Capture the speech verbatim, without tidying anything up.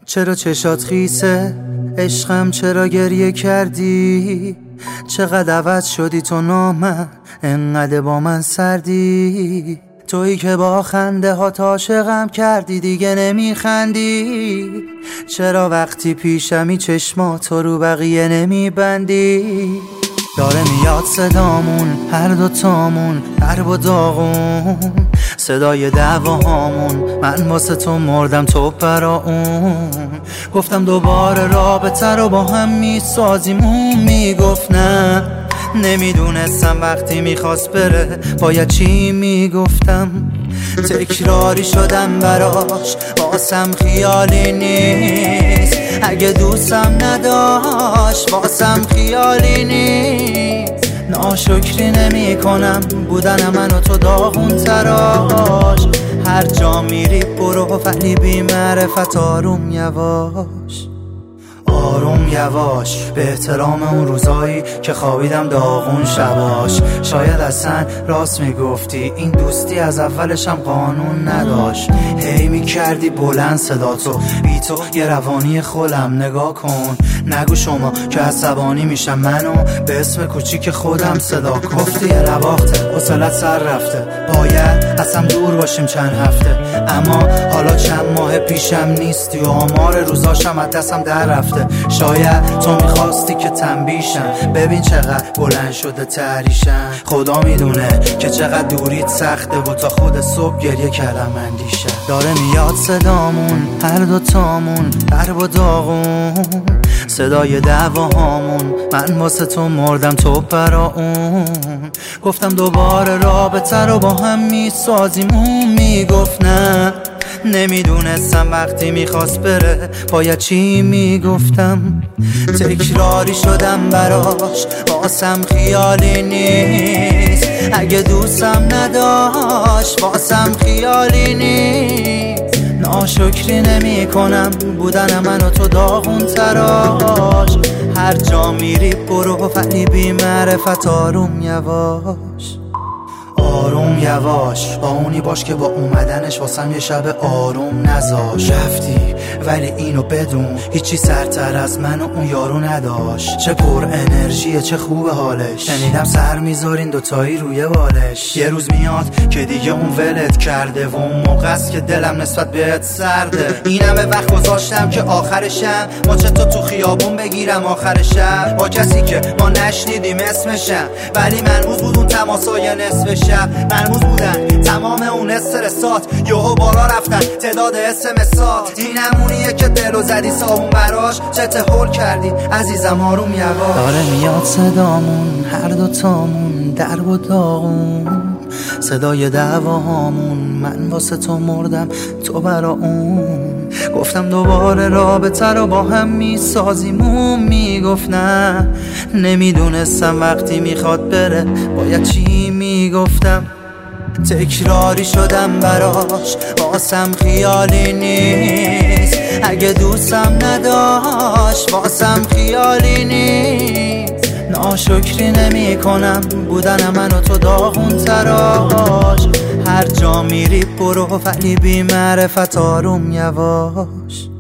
چرا چشات خیسه عشقم، چرا گریه کردی؟ چقدر عوض شدی تو نامم، انقدر با من سردی. تویی که با خنده ها عاشقم کردی دیگه نمیخندی. چرا وقتی پیشمی چشماتو رو بقیه نمیبندی؟ داره میاد صدامون هر دوتامون درب و داغون، صدای دعواهامون، من واسه تو مردم تو برا اون. گفتم دوباره رابطه رو با هم میسازیم، اون میگفت نه. نمیدونستم وقتی میخواست بره باید چی میگفتم. تکراری شدم براش، واسم خیالی نیست. اگه دوستم نداشت واسم خیالی نیست. ناشکری نمی کنم بودن من و تو داغون تراش. هر جا میری برو ولی بی معرفت آروم یواش، آروم یواش. به احترام اون روزایی که خوابیدم داغون شباش. شاید اصلا راست میگفتی این دوستی از اولش هم قانون نداشت. هی میکردی بلند صداتو، بی تو یه روانی خولم. نگاه کن نگو شما که عصبانی میشم، منو به اسم کوچیک خودم صدا کن. گفتی یه نواخته حوصلت سر رفته، باید اصلا دور باشیم چند هفته. اما حالا چند ماه پیشم نیستی و آمار روزاشم از دستم در رفته. شاید تو میخواستی که تنبیشم، ببین چقدر بلند شده تحریشم. خدا میدونه که چقدر دوریت سخته و تا خود صبح گریه کردم اندیشم. داره میاد صدامون هر دوتامون درب و داغون، صدای دعواهامون، من واسه تو مردم تو برا اون. گفتم دوباره رابطه رو با هم میسازیم، اون میگفت نه. نمیدونستم وقتی میخواست بره باید چی میگفتم. تکراری شدم براش، واسم خیالی نیست. اگه دوستم نداشت واسم خیالی نیست. ناشکری نمی کنم بودن من و تو داغون تراش. هر جا میری برو ولی بی معرفت آروم یواش، آروم یواش. با اونی باش که با اومدنش واسم یه شب آروم نذاش. رفتی ولی اینو بدون هیچی سرتر از من و اون یارو نداشت. چه پر انرژیه چه خوب حالش، شنیدم سر میذارین دوتایی روی بالش. یه روز میاد که دیگه اون ولت کرده و اون موقع است که دلم نسبت بهت سرده. اینم به وقت گذاشتم که آخرشم ماچه تو تو خیابون بگیرم آخر شب، با کسی که ما نشنیدیم اسمشم. ولی منوز بود اون تماسای نصف شب، مرموز بودن تمام اون استرسات. یهو بالا رفتن تعداد اسمسات. این همونیه که دلو زدی صابون براش. چه تهول کردی عزیزم آروم یواش. داره میاد صدامون هر دوتامون درب و داغون، صدای دعواهامون، من واسه تو مردم تو برا اون. گفتم دوباره رابطه رو با هم میسازیم، اون میگفت نه. نمیدونستم وقتی میخواد بره باید چی میگفتم. تکراری شدم براش، واسم خیالی نیست. اگه دوستم نداشت واسم خیالی نیست. ناشکری نمی کنم بودن من و تو داغون تراش. هر جا میری برو ولی بی معرفت آروم یواش.